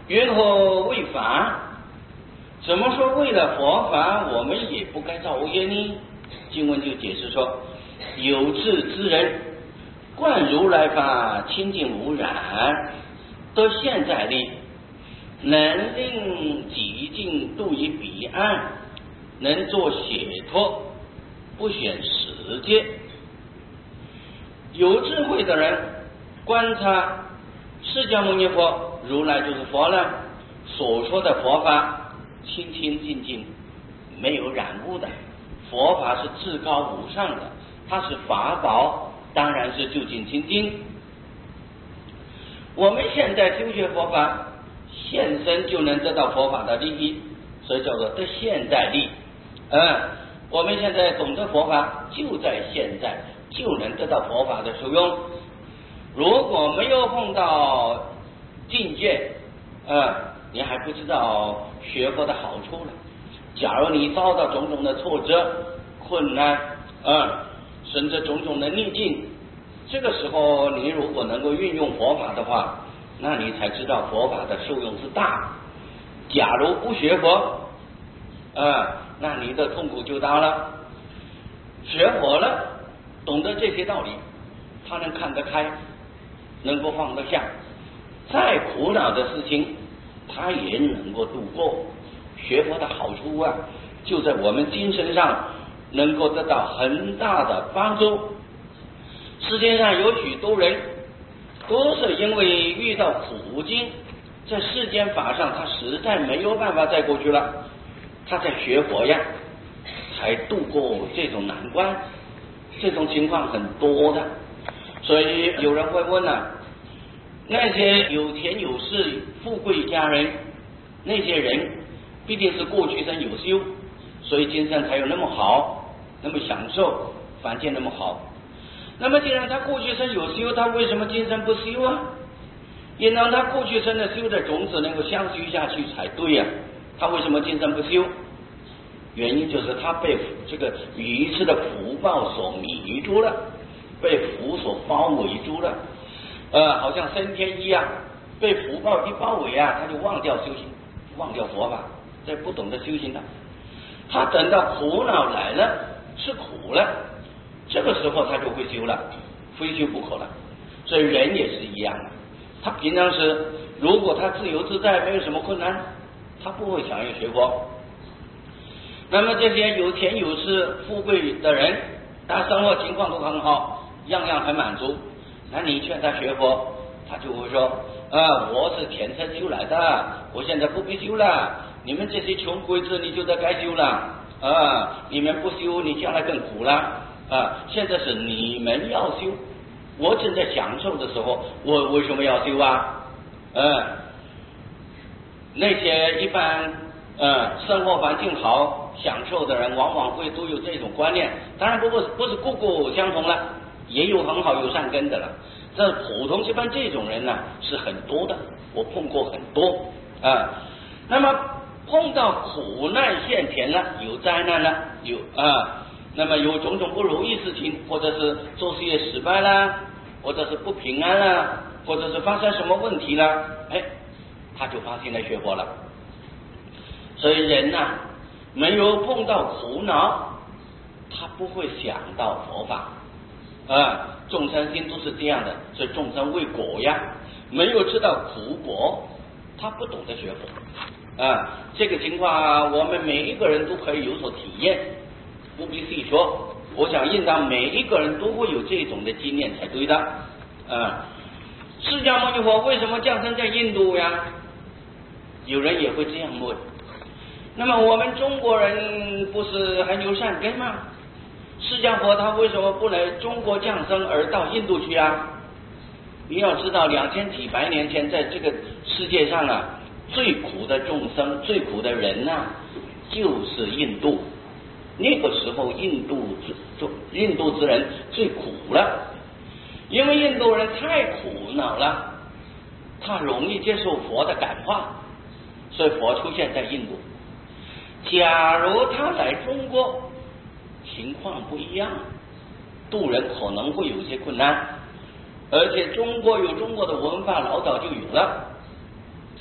云何为法？怎么说为了佛法我们也不该造业呢？经文就解释说，有志之人观如来法清净无染，得现在力，能令极境度于彼岸，能作解脱，不选时界。有智慧的人观察释迦牟尼佛，如来就是佛了，所说的佛法清清净净，没有染污的，佛法是至高无上的，它是法宝，当然是究竟清净。我们现在修学佛法，现身就能得到佛法的利益，所以叫做得现在利。我们现在懂得佛法，就在现在就能得到佛法的受用。如果没有碰到境界，你还不知道学佛的好处了。假如你遭到种种的挫折、困难，甚至种种的逆境，这个时候你如果能够运用佛法的话，那你才知道佛法的受用之大。假如不学佛，那你的痛苦就大了。学佛了，懂得这些道理，他能看得开，能够放得下，再苦恼的事情他也能够度过。学佛的好处就在我们精神上能够得到很大的帮助。世界上有许多人都是因为遇到苦境，在世间法上他实在没有办法再过去了，他在学佛才度过这种难关。这种情况很多的，所以有人会问那些有钱有势、富贵家人，那些人必定是过去生有修，所以今生才有那么好，那么享受，凡间那么好。那么既然他过去生有修，他为什么今生不修啊？也让他过去生的修的种子能够相续下去才对他为什么今生不修？原因就是他被这个愚痴的福报所迷住了，被福所包围住了，好像升天一样，被福报一包围他就忘掉修行，忘掉佛法，再不懂得修行了。他等到苦恼来了，吃苦了，这个时候他就会修了，非修不可了。所以人也是一样的，他平常时如果他自由自在，没有什么困难，他不会想要学佛。那么这些有钱有势、富贵的人，他生活情况都很好，样样很满足，那你劝他学佛，他就会说我是前生修来的，我现在不必修了，你们这些穷鬼子你就得该修了你们不修你将来更苦了现在是你们要修，我正在享受的时候，我为什么要修那些一般生活环境好享受的人，往往都有这种观念。当然不是个个相同了，也有很好有善根的了。这普通一般这种人是很多的，我碰过很多那么碰到苦难现前了，有灾难了，那么有种种不如意事情，或者是做事业失败啦，或者是不平安啦，或者是发生什么问题啦，他就发心来学佛了。所以人没有碰到苦恼，他不会想到佛法众生心都是这样的，所以众生为果没有知道苦果，他不懂得学佛这个情况我们每一个人都可以有所体验，不必细说。我想应当每一个人都会有这种的经验才对的释迦牟尼佛为什么降生在印度有人也会这样问。那么我们中国人不是很有善根吗？释迦佛他为什么不来中国降生而到印度去你要知道2000几百年前，在这个世界上最苦的众生、最苦的人就是印度。那个时候印度之人最苦了，因为印度人太苦恼了，他容易接受佛的感化，所以佛出现在印度。假如他来中国，情况不一样，渡人可能会有些困难，而且中国有中国的文化，老早就有了。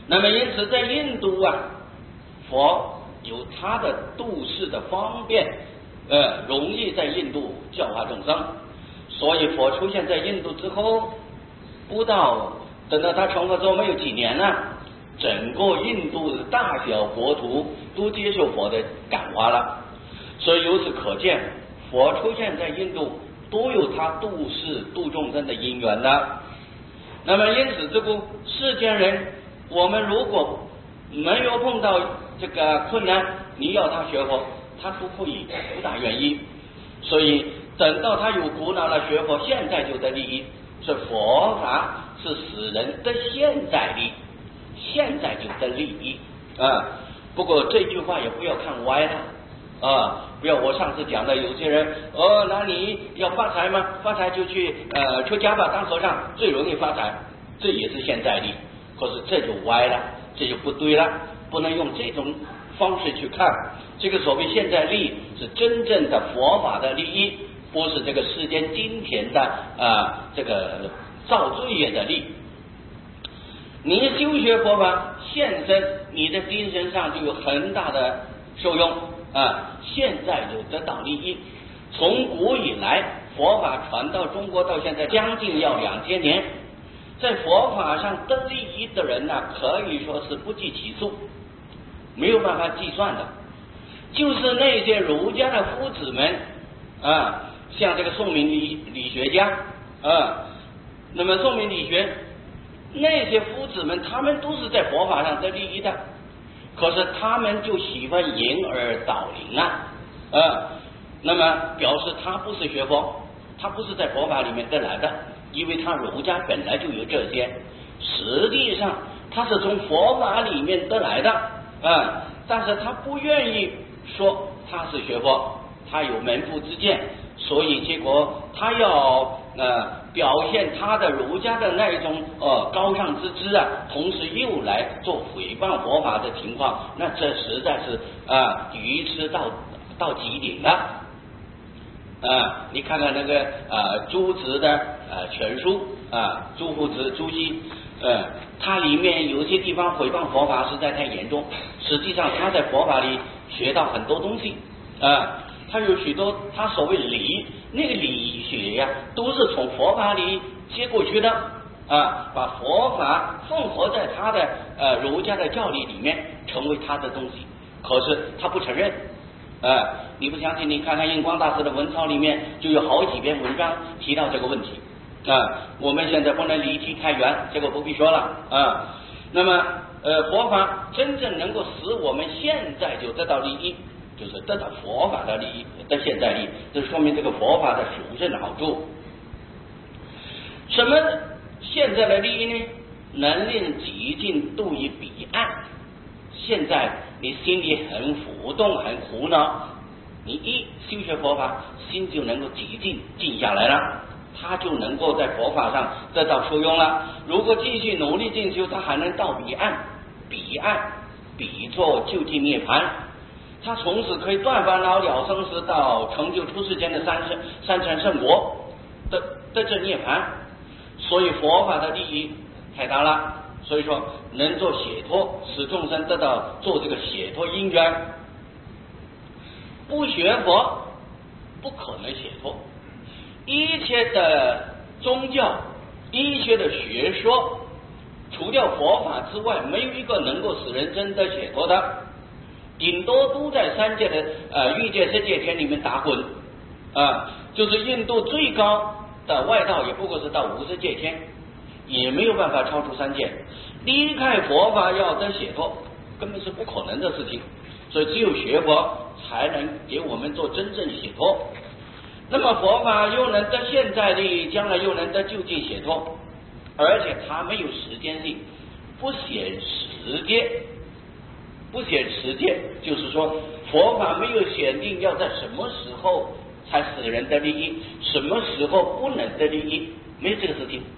那么因此在印度啊，佛有他的度世的方便，容易在印度教化众生，所以佛出现在印度之后，等到他成佛之后没有几年呢，整个印度的大小国土都接受佛的感化了。所以由此可见，佛出现在印度都有他度世度众生的因缘的。那么因此这个世间人，我们如果没有碰到这个困难，你要他学佛，他不大愿意。所以等到他有苦恼了学佛，现在就得利益。是佛法是使人得现在利，现在就得利益啊。不过这句话也不要看歪了啊！不要我上次讲的，有些人那你要发财吗？发财就去出家吧，当和尚最容易发财，这也是现在利。可是这就歪了，这就不对了，不能用这种方式去看。这个所谓现在利是真正的佛法的利益，不是这个世间金钱的这个造罪业的利。你修学佛法现身，你的精神上就有很大的受用现在就得到利益。从古以来，佛法传到中国到现在将近要2000年，在佛法上得利益的人呢，可以说是不计其数，没有办法计算的。就是那些儒家的夫子们像这个宋明理学家那么宋明理学那些夫子们，他们都是在佛法上得利益的，可是他们就喜欢掩耳盗铃那么表示他不是学佛，他不是在佛法里面得来的，因为他儒家本来就有这些，实际上他是从佛法里面得来的但是他不愿意说他是学佛，他有门户之见，所以结果他要表现他的儒家的那一种高尚之知同时又来做诽谤佛法的情况，那这实在是愚痴到极点了你看看那个朱子的全书朱夫子朱熹它里面有些地方诽谤佛法实在太严重，实际上他在佛法里学到很多东西他有许多他所谓理，那个理学都是从佛法里接过去的把佛法混合在他的儒家的教理里面，成为他的东西，可是他不承认你不相信，你看看印光大师的文钞里面就有好几篇文章提到这个问题我们现在不能离题太远，这个不必说了那么佛法真正能够使我们现在就得到利益，就是得到佛法的利益，得现在利，这说明这个佛法的殊胜的好处。什么现在的利益呢？能令己境度于彼岸。现在你心里很浮动很苦恼，你一修学佛法，心就能够己境静下来了，他就能够在佛法上得到受用了。如果继续努力进修，他还能到彼岸，彼作究竟涅槃，他从此可以断烦恼了生死，到成就出世间的三乘圣国的这涅槃。所以佛法的利益太大了，所以说能做解脱，使众生得到做这个解脱因缘。不学佛不可能解脱，一切的宗教一切的学说除掉佛法之外，没有一个能够使人真的解脱的，顶多都在三界的欲界、色界天里面打滚就是印度最高的外道也不过是到50界天，也没有办法超出三界，离开佛法要得解脱根本是不可能的事情，所以只有学佛才能给我们做真正解脱。那么佛法又能得现在利，将来又能得究竟解脱，而且它没有时间性，不显时间，就是说佛法没有显定要在什么时候才使人得利益，什么时候不能得利益，没有这个事情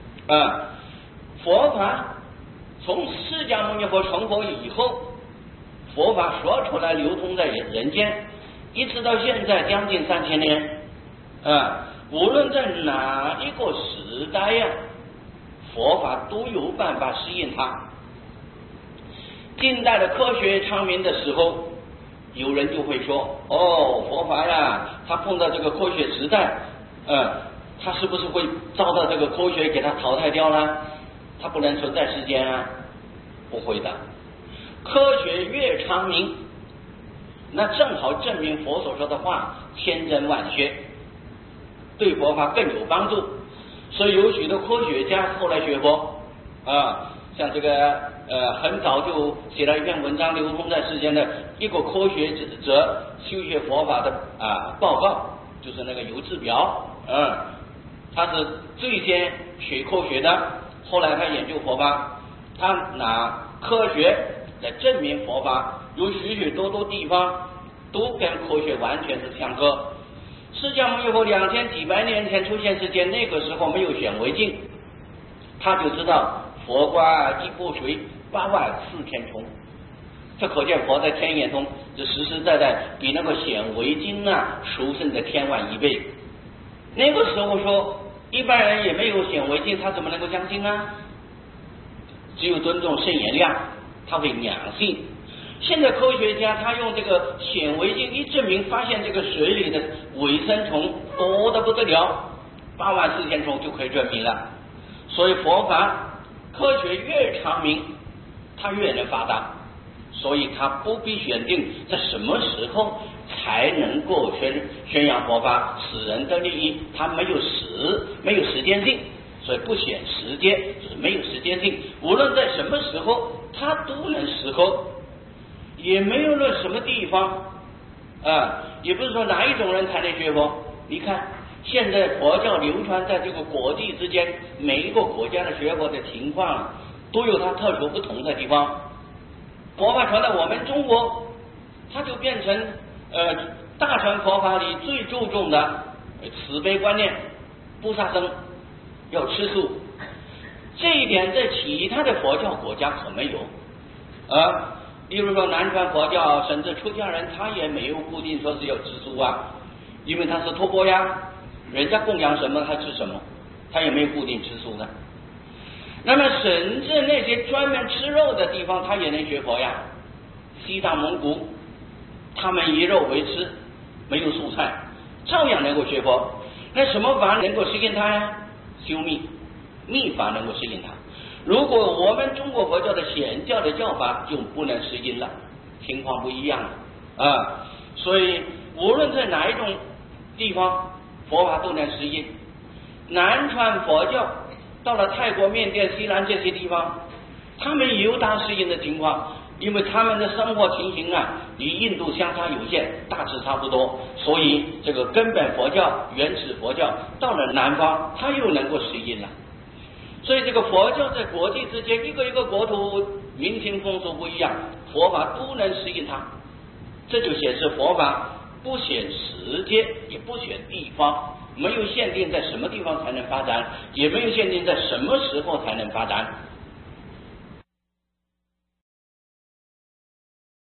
佛法从释迦牟尼佛成佛以后，佛法说出来流通在人间，一直到现在将近3000年无论在哪一个时代佛法都有办法适应它近代的科学昌明的时候，有人就会说，哦，佛法呀，他碰到这个科学时代，他是不是会遭到这个科学给他淘汰掉呢？他不能存在世间啊？不会的，科学越昌明，那正好证明佛所说的话千真万确，对佛法更有帮助。所以有许多科学家后来学佛像这个很早就写了一篇文章流通在世间的一个科学者修学佛法的报告，就是那个游志表，他是最先学科学的，后来他研究佛法，他拿科学来证明佛法，有许许多多地方都跟科学完全是相合。释迦牟尼佛2000几百年前出现世间，那个时候没有显微镜，他就知道佛光一波水84000重，这可见佛在天眼中这实实在在比那个显微镜殊胜的天万1倍。那个时候说一般人也没有显微镜，他怎么能够相信呢？只有尊重圣言量，他会两信。现在科学家他用这个显微镜一证明，发现这个水里的微生虫多得不得了，84000重就可以证明了。所以佛法科学越昌明，它越能发达，所以它不必选定在什么时候才能够宣扬佛法使人的利益，它没有时间性，所以不选时间，就是没有时间性，无论在什么时候它都能适合，也没有论什么地方也不是说哪一种人才能学佛。你看现在佛教流传在这个国际之间，每一个国家的学佛的情况都有它特殊不同的地方。佛法传到我们中国，它就变成大乘佛法里最注重的慈悲观念，不杀生，要吃素。这一点在其他的佛教国家可没有例如说南传佛教，甚至出家人他也没有固定说是要吃素因为他是托钵人家供养什么他吃什么，他也没有固定吃素的。那么甚至那些专门吃肉的地方，他也能学佛西藏蒙古他们以肉为吃，没有蔬菜，照样能够学佛。那什么法能够适应他修密法能够适应他。如果我们中国佛教的显教的教法就不能适应了，情况不一样了所以无论在哪一种地方佛法都能适应。南传佛教到了泰国、缅甸、西南这些地方，他们也有大适应的情况，因为他们的生活情形与印度相差有限，大致差不多，所以这个根本佛教、原始佛教到了南方它又能够适应了。所以这个佛教在国际之间，一个一个国土民情风俗不一样，佛法都能适应它。这就显示佛法不选时间，也不选地方，没有限定在什么地方才能发展，也没有限定在什么时候才能发展。